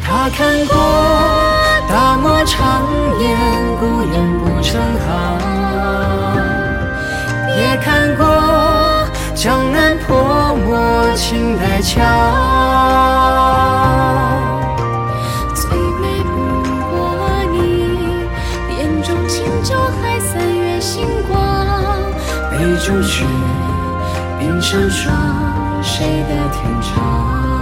他看过大漠长烟，孤雁不成行，也看过江南泼墨，青黛桥。 最美不过你眼中轻舟还三月星光， 杯中雪，冰上霜，谁的天长？